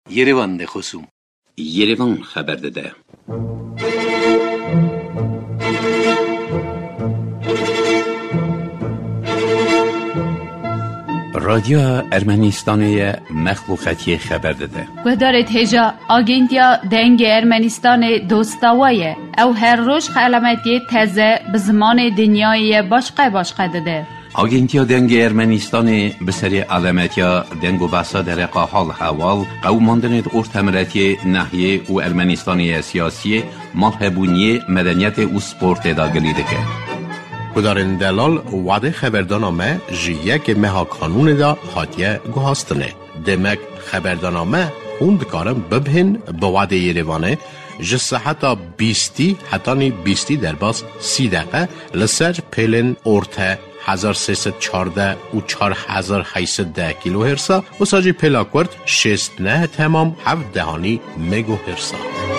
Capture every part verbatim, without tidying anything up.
Yerevan de خصوم Yerevan خبر داده. رادیو ارمنستان مخلوقاتی خبر داده. گذارت هجا آگنتیا دنگ ارمنستان دوستاویه او هر روز علامتی تازه به زمان دنیای باشقه باشقه داده. آگنتیا دنگ ارمنستان به سری علامتیا دنگ و بحثا در حال حوال قوماندن ارتمرتی ناحیه و ارمنستانی سیاسی مالهبونی مدنیت و سپورت داگلی دکه. کدارن دلال وعده خبردانامه جیه که مها قانون دا حاتیه گوهاستنه. دمک خبردانامه خوند کارم ببهن به وعده یریوانه جسه حتی بیستی حتی نی بیستی در باز سی دقیقه لسر پیلن ارته هزار سیصد چارده و چار هزار هیصد ده کیلو هرسا و ساجی پیلا کرد شست نه تمام هفت دهانی مگو هرسا.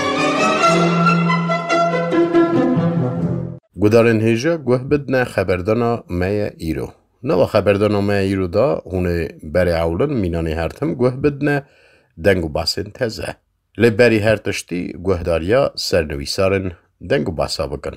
گدارن هیجا گوه بدنه خبردانا مای ایرو. نوا خبردانا مای ایرو دا هونه بری اولن مینانی هرتم گوه بدنه دنگو باسن تزه. لی بری هرتشتی گوه داریا سرنویسارن دنگو باسا بکن.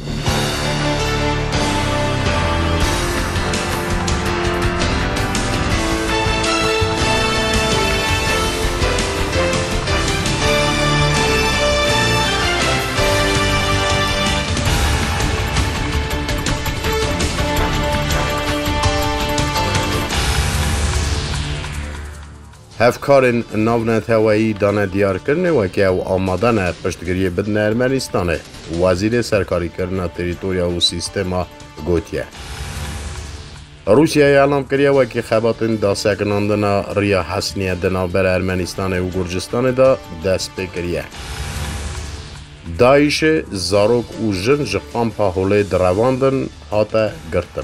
هفکارن ناونت هوایی دانه دیار کرنه و که او آمادن پشتگیری بدن ارمنستانه وزیر سرکاری کرنه تریتوریا و سیستما گوتیه. روسیه اعلام کریه و که خباتن دا سکناندن ریا حسنیه دنابر ارمنستان و گرجستان دا دست بکریه. دایش زاروک و جن جخان پاهوله درواندن حاتا گرتن.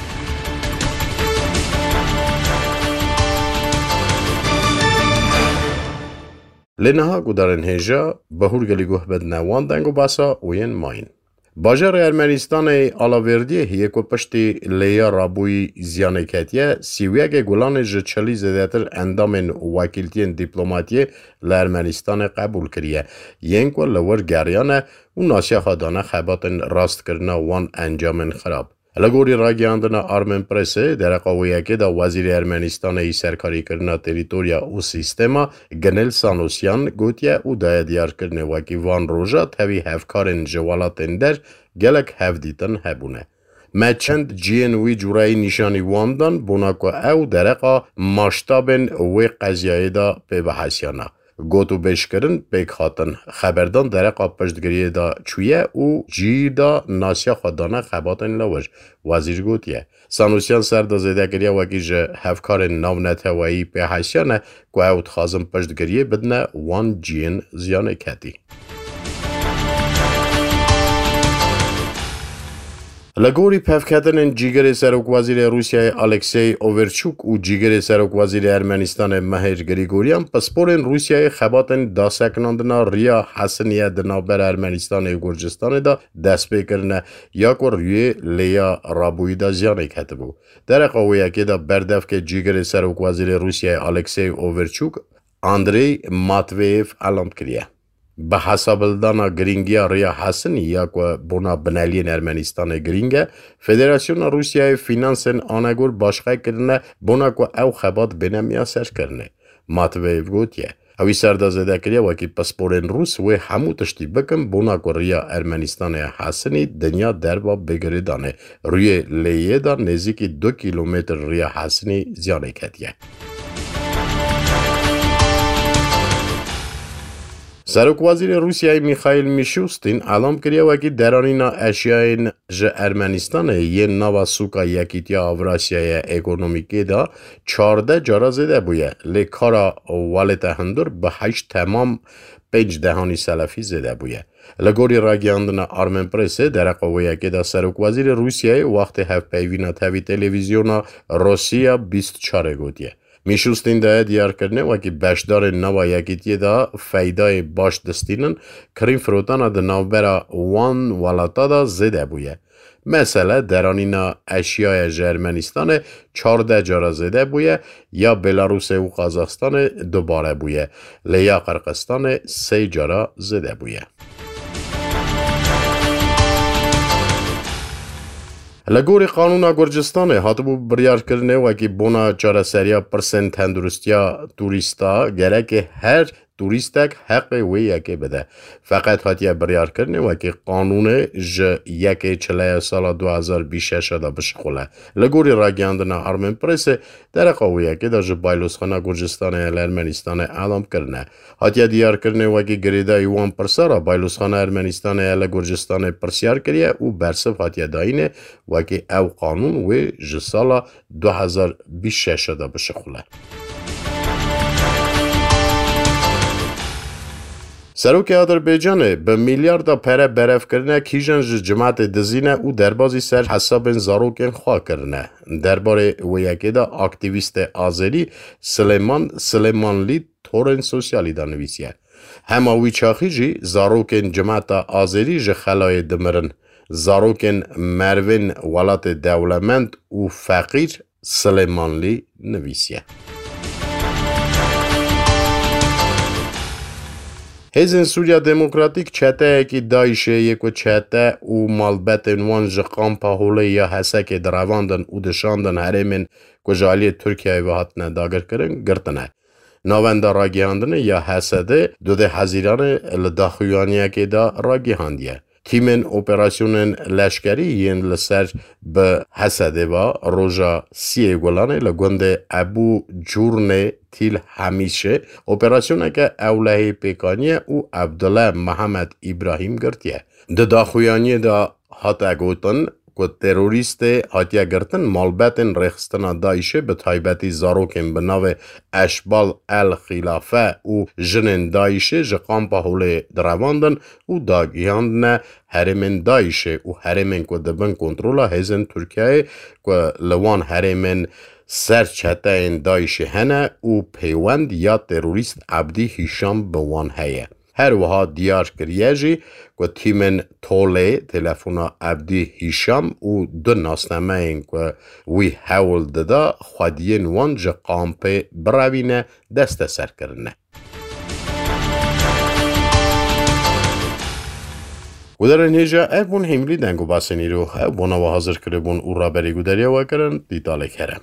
لنها گودارن هجا بهور گلی گوه بدنه وان دنگو باسا وین ماین. باجر ارمنستان آلاوردیه هیه که پشتی لیا رابوی زیانکتیه سیویه گولان جچلی زدهتر اندامن وکیلتین دیپلوماتیه لارمنستان قبول کریه. ین که لور گریانه و ناسیا خادانه خباتن راست کرنه وان انجامن خراب. لگوری راگیاندن آرمن پرسه در قویه که دا وزیر ارمنستان ای سرکاری کرنا تریتوریا و سیستما گنل سانوسیان گوتیه و دای دیار کرنه وکی وان روژا تاوی هفکارن جوالاتن در گلک هفدیتن هبونه. ما چند جین وی جورای نشانی واندن بوناکو او درقا ماشتابن وی قضیه دا پی بحثیانا. گوتو بیش کرن بیک خاتن خبردان درقا پشتگریه دا چویه و جی دا ناسیا خودانه خباتن لوش وزیر گوتیه. سانوسیان سر دا زیده کریه وکی جه هفکار ناونت هوایی پی حسیانه که اوت خازم پشتگریه بدنه وان جین زیانه کتی. لگوری پفکتن جیگر سرک وزیر روسیه الکسی اوورچوک و جیگر سرک وزیر ارمنستان مهر گریگوریان پسپورن روسیه خباتن داسکناندنا ریا حسنیه دنابر ارمنستان و گرجستان دا دست بکرنه یا که روی لیا رابوی دا زیانه کتبو. در قویه که دا بردف که جیگر سرک وزیر روسیه الکسی اوورچوک اندری ماتویف علم کریه. به حساب دانا گرینگیا ریا حسنی یا که بنا بنالین ارمنستان گرینگه فدراسیون روسیه فینانسن آنگور باشقه کرنه بنا که او خبات بنامیا سر کرنه. ماتویف گوتیه. اوی سردازده کریه وکی پسپورن روس و همو تشتی بکن بنا که ریا ارمنستان حسنی دنیا دربا بگره دانه روی لیه دا نزیکی دو کیلومتر ریا حسنی زیانه کتیه. سرک وزیر روسیه میخائیل میشوستین اعلام کریه وکی درانینا اشیاین جه ارمنستان یه نوا سوکا یکیتیا آوراسیای اکونومیکی دا چارده جارا زده بویه لی کارا والت هندور به هشت تمام پنج دهانی سلفی زده بویه. لگوری راگیاندن آرمن پرسه در قویه که دا سرک وزیر روسیه وقت هفت پیوینا تاوی تلویزیونا روسیا بیست چاره گوتیه. میشوستین دا دیار کرنه وکی بشدار نوا یکیتیه دا فیدای باش دستینن کریم فروتانا دا نوبرا وان والاتا دا زده بویه. مثلا درانینا اشیای ارمنستان چهارده جارا زده بویه یا بلاروس و قازاقستان دوباره بویه لیا قرقستان سه جارا زده بویه. لگوری قانون گرجستان هاتبو بریار کرنه و که بونا چاره سریا پرسنت تندرستیا توریستا گره که هر توریستک حق وی یکی بده. فقط هاتیه بریار کرنه و که قانون ج یکی چله سال دو هزار بیست و شش دا بشخوله. لگوری را گیاندنا آرمن پرس در قوی یکی دا ج بایلوس خانه گرجستان ارمنستان اعلام کرنه. هاتیه دیار کرنه و که گریده ایوان پرسا را بایلوس خانه ارمنستان ال گرجستان پرسیار کریه و برسف هاتیه داینه و که او قانون و ج سال دو هزار بیست و شش دا بشخوله. سروک آذربایجان به میلیارد پره برف کرنه کیجان جماعت دزینه و دربازی سر حساب زاروکن خواه کرنه. درباره ویاکی دا اکتیویست آذری سلیمان سلیمانلی تورن سوسیالی دا نویسیه. همه وی چاخی جی زاروکن جماعت آذری جه خلای دمرن. زاروکن مروین ولات دولمند و فقیر سلیمانلی نویسیه. هزین سوریا دموکراتیک چته که دایشه یکو چته و مالبت وان جقام پاهوله یا حسک درواندن و دشاندن هرمین کجالی ترکیه و هاتنه داگر کرن گرتنه. ناوند راگیاندنه یا حسده دو ده حزیران لداخویانیه که دا راگیاندیه. تیمن اپراسیونن لشکری ین لسر به حسده و روژا سی گلانه لگنده ابو جورنه تیل همیشه اپراسیونه که اوله پیکانیه و عبدالله محمد ابراهیم گرتیه. ده داخویانی دا هاته گوتن که تروریست هاتیه گرتن مالبتن رخستن دایشه به تایبتی زاروکن به ناو اشبال الخلافه و جنن دایشه جقام پاهوله درواندن و داگیاندن هرمن دایشه و هرمن که دبن کنترولا هزن ترکیه که لوان هرمن سر چته این دایشه هنه و پیوند یا تروریست عبدی هیشام بوان هیه. هر وها دیار کریه جی که تیمن توله تلفونا عبدی هیشام و دو ناسنامه این که وی حول دادا خودین وان جا قامپه براوینه دست سر کرنه. و در اینجا اف بون هملی دنگو باسنی رو اف بونا و حاضر کرده بون او را بری گودریه و کرن دیتاله کرم.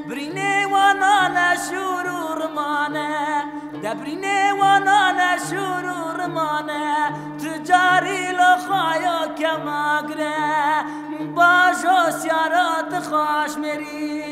برینه وانا شورور مانه دبرینه وانا شورور مانه تجاری لخایا کماگره باشو سیارات خوش میری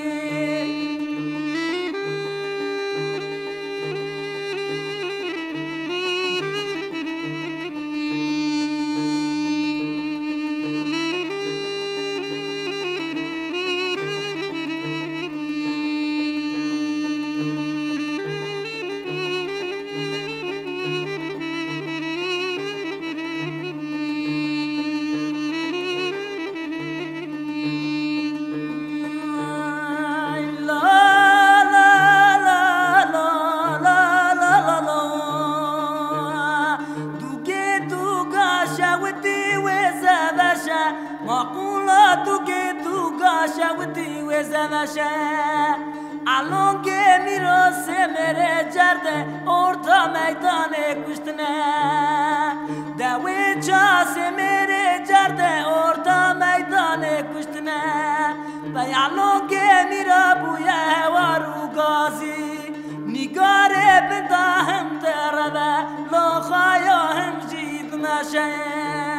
الان که میرسه میره جرده ارتا میدان کشتنه دوی چاسه میره جرده ارتا میدان کشتنه و الان که میره بویه هوارو گازی نگاره بنده هم دربه لخایا هم جید نشه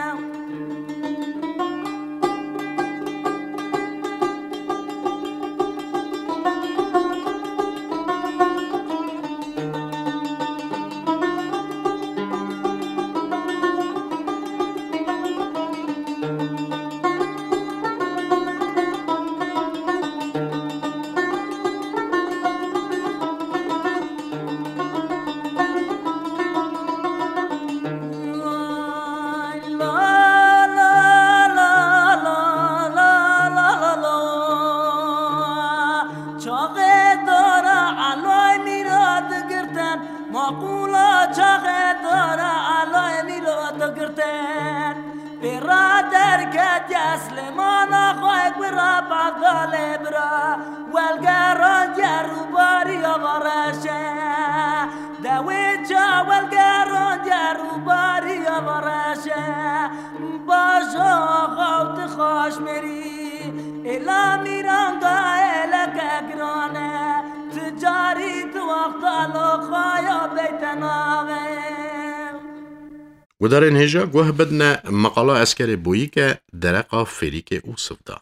ودارن هجا گوه بدنا مقاله اسکر بویی که درقا فریک او سفدا.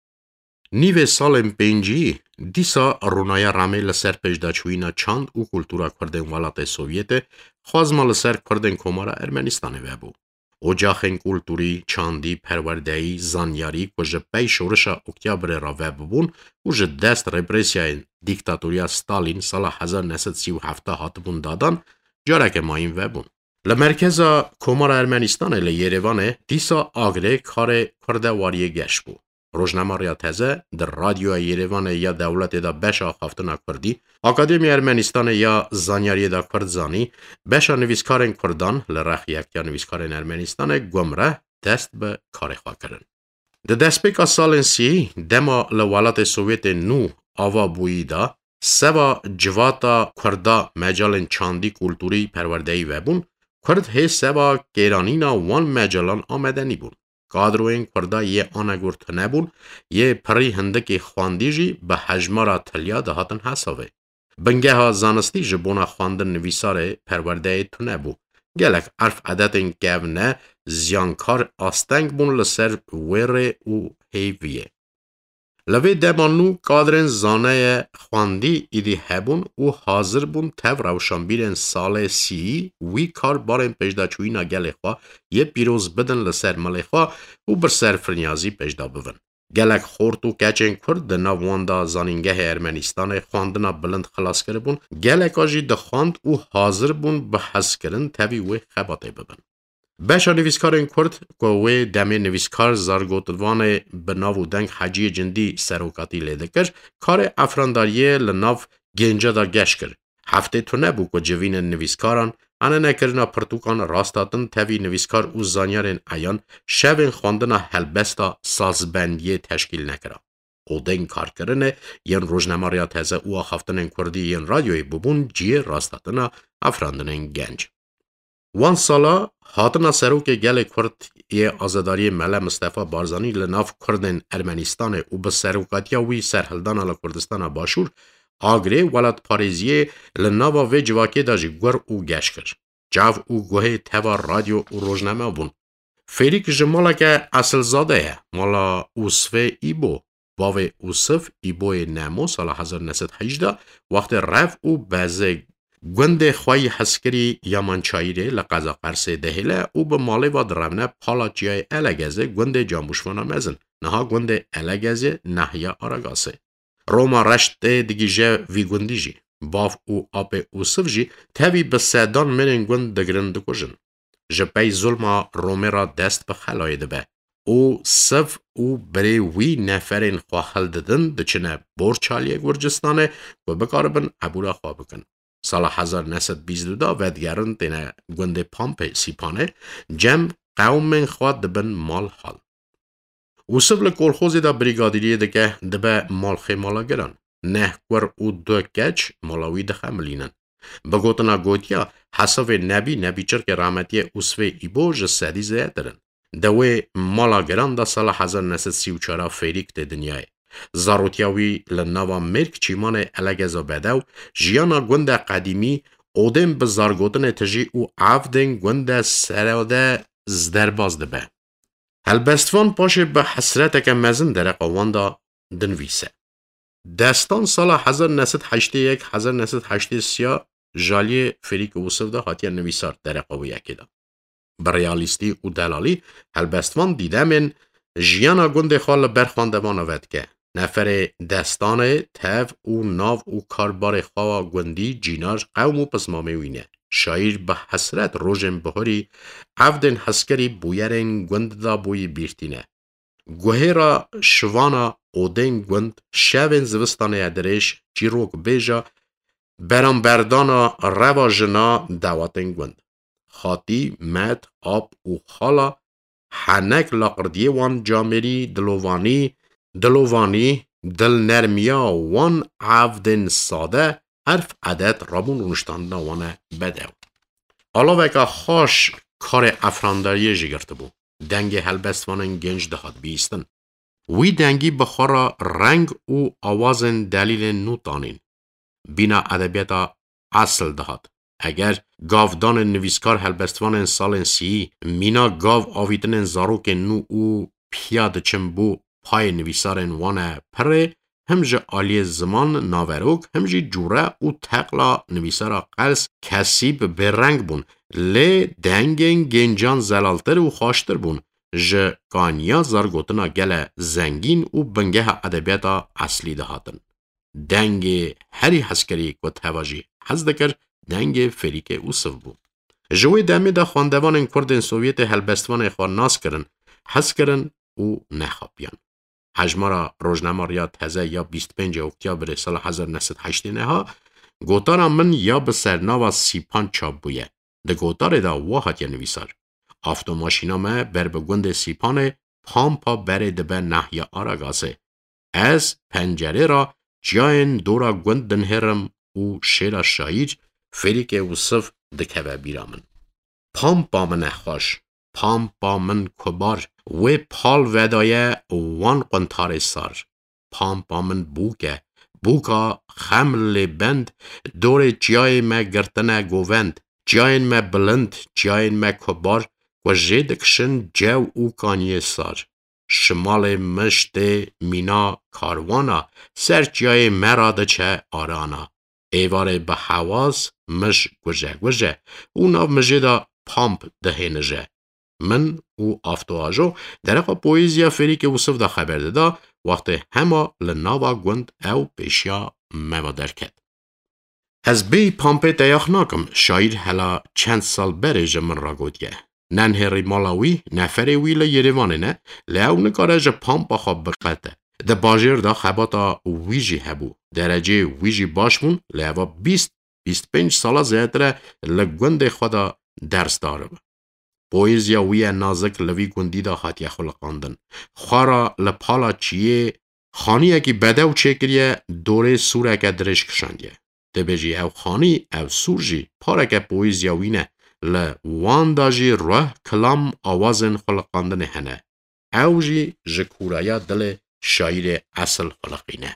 نیو سالم پنجی دیسا رونایا رامی لسر پجداچوینا چاند او کلتورا کردن ولات سوویت خوازما لسر کردن کمارا ارمنستان وابو. اجاخن کلتوری چاندی پروردهی زانیاری کج پی شورشا اکتیابر را وابون کج دست رپرسیای دیکتاتوریا ستالین سال هزار و نهصد و سی و هفت هاتبون دادن جارک ماین وابون. لمرکز کمار ارمنستان لیروانه دیسا آگره کار کردواری گشت بو. روزنامه تازه در رادیو یروان یا دولت دا بشا خفتنا کردی، اکادمی ارمنستان یا زانیاری دا کردزانی بشا نویسکارن کردان لرخ یکتیا نویسکارن ارمنستان گمره دست به کار خواه کرن. ده دست بکا سالن سی دما لولات سوویت نو آوا بویی دا سوا جواتا کردا مجالن چاندی کلتوری پروردهی وبون کرد هی سوا گیرانینا وان مجالان آمدنی بون. کادروین کردا یه آنگورت نبون یه پری هندکی خواندیجی به حجمارا تلیا دهاتن حسابه. بنگه ها زانستی جبونا خواندن نویسار پرورده تو نبو. گلک عرف عددین گو نه زیانکار آستنگ بون لسر ویره و هیویه. لوی دمانو کادرین زانه خواندی ایدی هبون و حاضر بون تف روشنبیرن سال سی وی کار بارن پجدا چوینا گل خواه یه پیروز بدن لسر مل خواه و بر سر فرنیازی پجدا بون. گلک خورت و کچین کرد دنا واندا زانینگه ارمنستان خواندنا بلند خلاص کرد بون گلک آجی دخواند و حاضر بون به حس کرن تاوی وی خباته ببن. بشا نویسکارن کرد که وی دمی نویسکار زارگوتوان بناو دنگ حجی جندی سروکاتی لیده کرد کار افرانداریه لناو گنجا دا گشت کرد. هفته تو نبو که جوین نویسکاران انا نکرنا پرتوکان راستاتن تاوی نویسکار او زانیارن ایان شوین خواندنا هلبستا سازبندیه تشکیل نکرا. او دنگ کار کرنه ین روزنامه تازه او خفتنن کردی ین رادیوی ببون جیه راستاتنا افراندنن گنج. وان سالا هاتنا سروک گل کرد یه آزاداری مله مصطفی بارزانی لناف کردن ارمنستان و به سروکاتیا وی سرحلدان لکردستان باشور آگره ولد پاریزیه لناوا و جواکی داجی گر او گش کر. جاو او گوه توا رادیو و روزنامه بون. فریک جمالا که اصل زاده مالا اوسفه ایبو. باوه اوسف ایبوی نمو سال هزار و نهصد و هجده وقت رف او بازه گنده خواهی حسکری یامانچاییره لقضا قرصه دهیله او به مالی و درمنه پالا جای الگزه گنده جاموشوانا مزن نها گنده الگزه نحیا آرگاسه. روما رشت دیگی جه وی گندی جی. باف او آپ اوسف جی تاوی به سیدان مرین گند دگرن دکوژن. جپی ظلما رومی را دست به خلای دبه. او صف او بری وی نفرین خواهل ددن دچنه بورچالیه گرجستانه و بکاربن عبورا خواه بکن. سال هزار و نهصد و بیست و دو و دیگران تینه گنده پامپ سیپانه جم قوم خواه دبن مال حال. اوسف لکولخوزی دا بریگادیریه دکه دبه مال خیمالا گران. نه کور او دو کچ مالاوی دخه ملینن. بگوتنا گوتیا حساب نبی نبی چر که رحمتی اوسف ایبو جسدی زیاد درن. دوی مالا گران دا سال هزار و نهصد و سی و چهار فریک ده دنیای. زاروتیاوی لناوا مرک چیمان الگزا بدو جیانا گنده قدیمی اودن بزارگوتن تجی او عفدن گنده سراده زدرباز دبه. هلبستوان پاشه به حسرت که مزن در قوان دا دنویسه. دستان سال هزار و نهصد و هشتاد و یک هزار و نهصد و هشتاد و سه جالی فریک اوسف دا حاتیه نویسار در قوی یکی دا. بریالیستی و دلالی هلبستوان دیده من جیانا گنده خال برخواندوان آود که نفر دستان تف او ناو او کاربار خواه گندی جیناج قوم و پسمامه وینه. شایر به حسرت روژن بهاری عفدن حسکری بویرین گند دا بوی بیرتینه. گوه را شوانا اودن گند شوین زوستان ادرش جیروک بیجا برانبردانا روا جنا دواتن گند. خاطی مد آب او خالا حنک لاقردیه وان جامری دلووانی دلووانی دل نرمیا وان عفدن ساده حرف عدد رابون رونشتاندن وانه بده. علاوه که خاش کار افرانداریه جگرته بو. دنگ هلبستوانن گنج دهات بیستن. وی دنگی بخورا رنگ او آوازن دلیل نو تانین. بینا ادبیتا اصل دهات. اگر گاودان نویسکار هلبستوانن سالن سی مینا گاو آویدن زاروک نو او پیاد چنبو پای نویسارن وانه پره همجه آلی زمان ناوروک همجه جوره او تقلا نویسارا قلس کسیب به رنگ بون لی دنگین گنجان زلالتر و خواشتر بون جه کانیا زارگوتنا گل زنگین و بنگه ادبیاتا اصلی دهاتن. دنگ هری حسکری که تواجی حز دکر دنگ فریک اوسف بون. جوی دمی دا خواندوان کردن سوویت هلبستوان خواه ناس کرن حز کرن و نخوابیان. حجمارا روزنامه تازه یا بیست و پنج اکتبر سال هزار و نهصد و هشتاد ها گوتارا من یا به سرناوا سیپان چاپ بویه. ده گوتار دا واحد یا نویسار. آفتو ماشینامه بر بگوند سیپان پامپا بره دبه نحیا آراگاسه. از پنجره را جاین دورا گوند دنهرم و شیر شایر فریک اوسف دکوه بیرامن. پامپا من اخواش. پامپا من کبار و پال ودایه وان قنطار سار. پامپا من بوکه. بوکا خمل بند دور جای ما گرتنه گووند. جاین ما بلند جاین ما کبار و جدکشن جو او کانیه سار. شمال مشت مینا کاروانا سر جای مراده چه آرانا. ایواره به حواز مش گوژه گوژه اونا مجه دا پامپ دهینجه. من او آفتواجو درقا پویزیا فریک اوسف دا خبر دادا وقت همه لناوا گوند او پیشیا موا درکد. از بی پامپ دیاخ ناکم شاید حالا چند سال بره جمن را گودگه. ننهری مالاوی نفره ویل یریوانه نه لیو نکاره جه پامپا خواب بقیده. ده باجر دا خباتا ویجی هبو. درجه ویجی باشمون لیوا بیست بیست پنج سالا زیادره لگوند خدا درس داره. پویزیا وی نازک لوی گوندی دا خاطی خلقاندن. خوارا لپالا چیه خانی اکی بدو چکریه دوره سوره که درش کشندیه. ده بجی او خانی او سور جی پاره که پویزیا وی نه ل وان داجی روح کلام آوازن خلقاندن هنه او جی جکورایا دل شایر اصل خلقینه.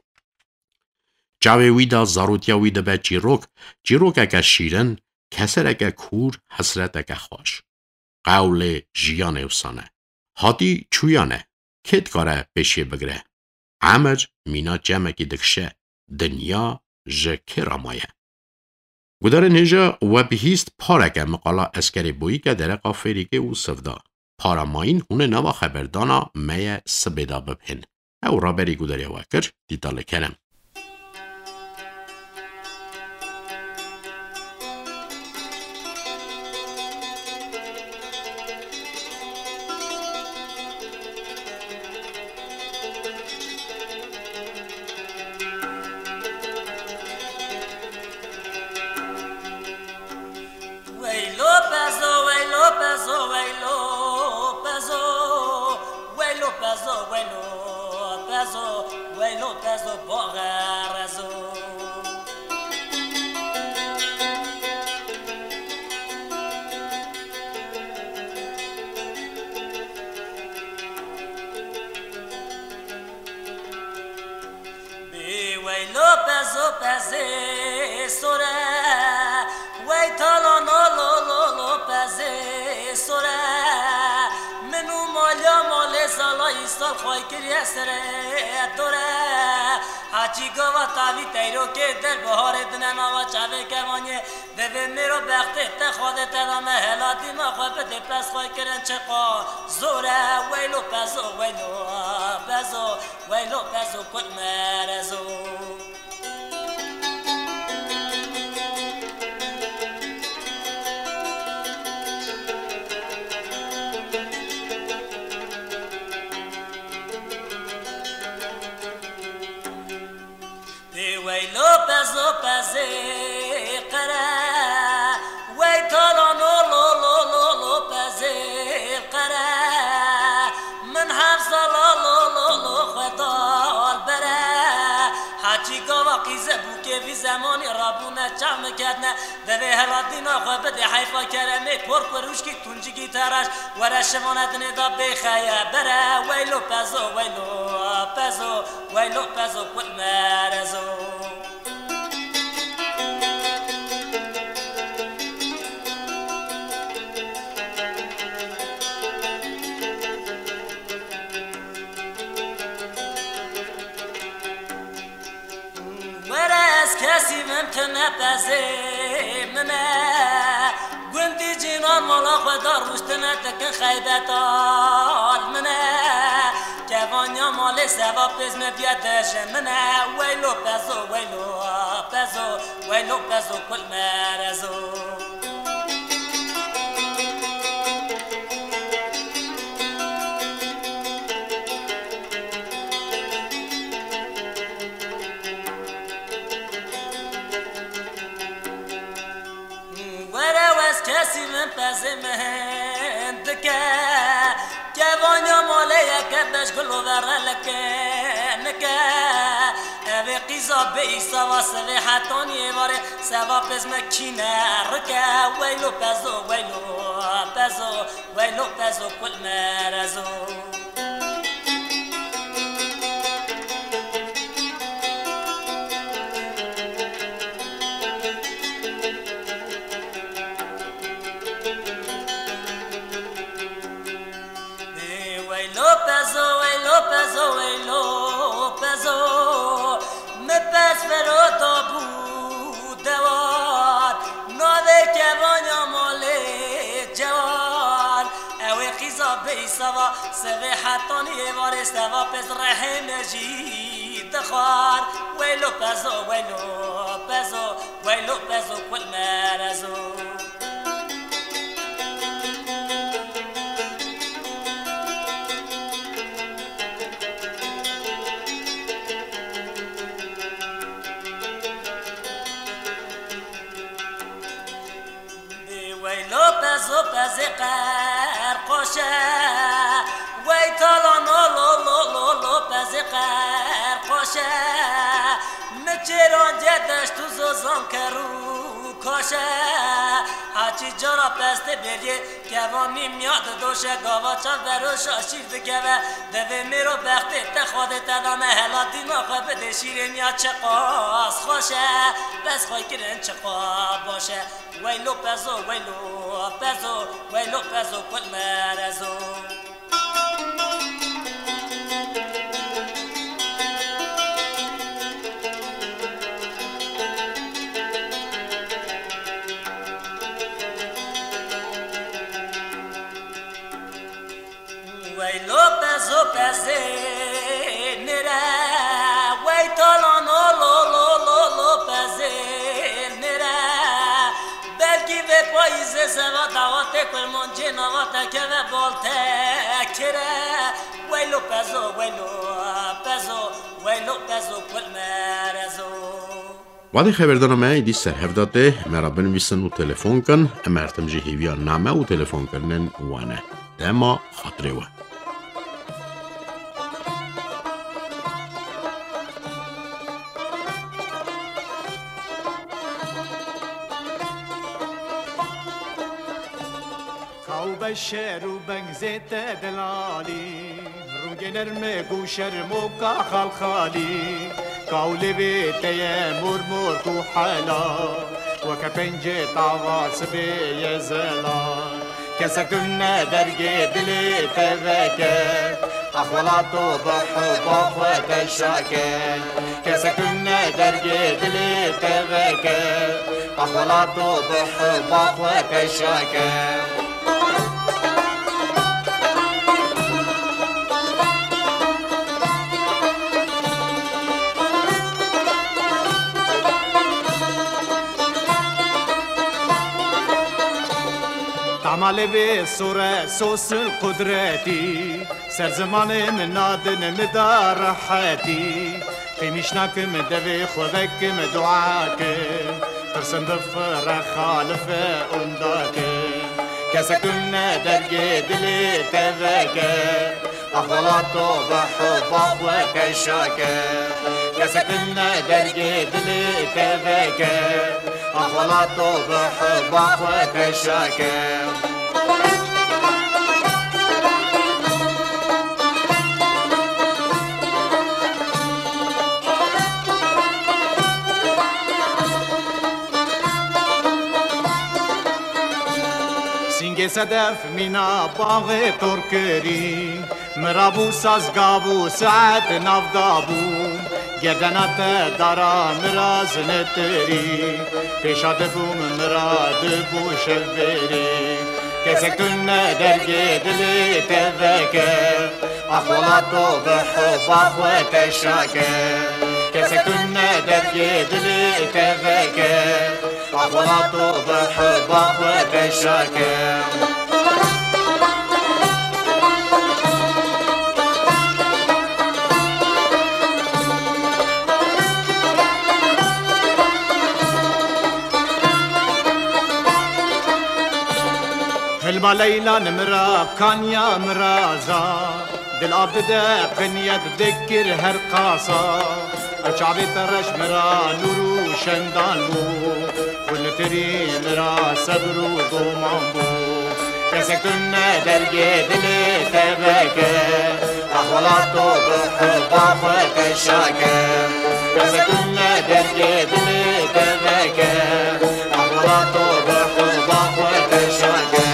جاوی ویدا زاروتیا ویدا به جیروک جیروک اگه شیرن کسر اگه کور حسرت اگه خوش قول جیان اوسانه هاتی چویانه کت کاره بشه بگره عمج مینا جمعه که دکشه دنیا جه رامایه. گدار نجا و بهیست پارکه مقالا اسکری بویی که در قافری که او سفدا پاراماین هونه نوا خبردانا میه سبیدا ببهن او را بری گداری وکر دیتاله کنم. Hachi gava tavi teiro ke der bahar idne nava chave ke manye deve mero bakhte te khode te da me helati ma khabe de pas khoy keren chqa zora waylo pazo waylo pazo waylo pazo kut marazo زمانی رابونه چم کردنه دوی هلادینا خواه بده حیفا کرمه پرک و روشکی تونجگی ترش وره شماندنه دا بخیه بره ویلو پزو ویلو پزو ویلو پزو کل مرزو کسی ممکنه پزه منه گوندی جینان مالا خدا روشتنه تکن خیبتال منه جوانیا مال سوا پزم بیادش منه ویلو پزو ویلو پزو ویلو پزو کل مرزو کسی من پزه من دکه جوانیا ماله یک بشگل و ورلکه نکه اوه قیزا به ایسا و سوه حتانی واره سوا پزم کینه رکه ویلو پزو ویلو پزو ویلو پزو کل مرزو سوا سوي حتاني واري سوا پز رحم جي دخار ويلو پزو ويلو پزو ويلو پزو كل مرزو ويلو پزو پز قر قوشه وی تالانو لو لو لو لو پز قر قوشه مچران جدش تو زوزان کرو کاشه هاچی جرا پست بیری که وامی میاد دوشه گاوا چند بروش آشیر دگوه دوی میرو بختی تخواد تدانه هلا دینا خواه بده شیرین یا چه قاس خوشه بس خواه کرن چه قاب باشه ویلو پزو ویلو پزو ویلو پزو کل مرزو Lopez, Lopez, nera, wait all on Lopez, nera, belki ve paize sevada vate quel mongena vate che ve volte kere, wait Lopez, wait Lopez, wait Lopez, quel merezo. وادي خبردارم ایدی سرهفداته مرابن ویسن و تلفن کن امرتم جهیویا نامه و تلفن کنن وانه دما خاطره و بشر و بنگزت دلالی روگنر مگو شرموکا خالخالی قولي بيتي مرمر وحلا وكبنجي طاواس بي زلان كسكنا درجي دلي تذكر أخوالاتو ضحو بخوة الشاكر كسكنا درجي دلي تذكر أخوالاتو ضحو بخوة الشاكر عمالي بصورة سوس قدرتي سر زمان من نادن مدار حياتي قيمشناك مدبي خذك مدعاك ترسم بفر خالف أنداك كسكنا درجي دلي تذكر أخوالاتو ضحو بخوة الشاكر كسكنا درجي دلي تذكر أخوالاتو ضحو بخوة الشاكر سینگ صدف مینا باغ ترکری مرابو سازگابو ساعت نافدابو گردنات دارا مراز نتری پیشات بوم مراد بو شبری کسک تن درگی دلی تذکر اخوالاتو بحب اخوات الشاکر کسک تن درگی دلی تذکر اخوالاتو بحب اخوات الشاکر هلما ليلى نمرا كانيا مرازا دل عبد بنيت ذكر هرقاصا الشعبي ترش مرا نورو شندانبو والنتري مرا صبرو ضمانبو كسكتنا درجي دلي تبكر أخوالاتو بحب أخوات الشاكر كسكتنا درجي دلي تبكر أخوالاتو بحب أخوات الشاكر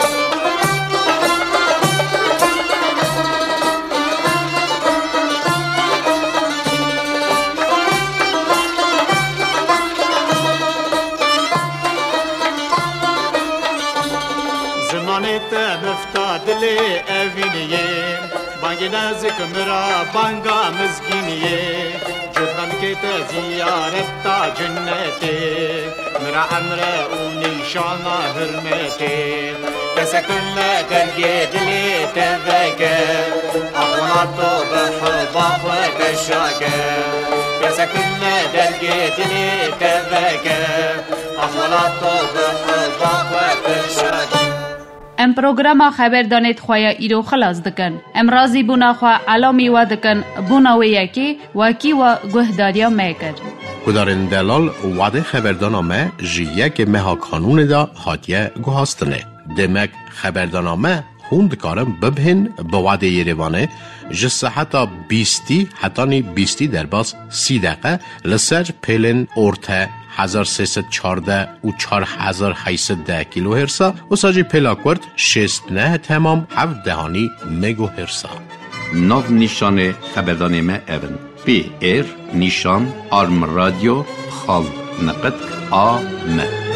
دلی اوینیه بانگی نزک مرا بانگا مزگینیه جدن که زیارت تا جنته مرا امر و نیشانا حرمته کسکن درگی دلی تذکر اخواتو بحب اخوات الشاکر کسکن درگی دلی تذکر اخواتو بحب اخوات الشاکر ام پروگراما خبر دانید خواه ایرو خلاص دکن. ام رازی بونا خواه علامی و دکن بونا و یکی و کی و گهداریا میکر. کدارن دلال وعده خبردانامه جیه که مها کانون دا هاتیه گوهاستنه. دمک خبردانامه خوند کارم ببهن به وعده یریوانه جسه حتی بیستی حتی نی بیستی در باز سی دقیقه لسر پیلن ارته هزار سیصد چارده و چار هزار هیصد ده کیلو هرسا و ساجی پیلاکورد شست نه تمام هفت دهانی مگو هرسا. ناو نیشان خبردانامه اون پی ایر نیشان آرم رادیو خال نقد آ م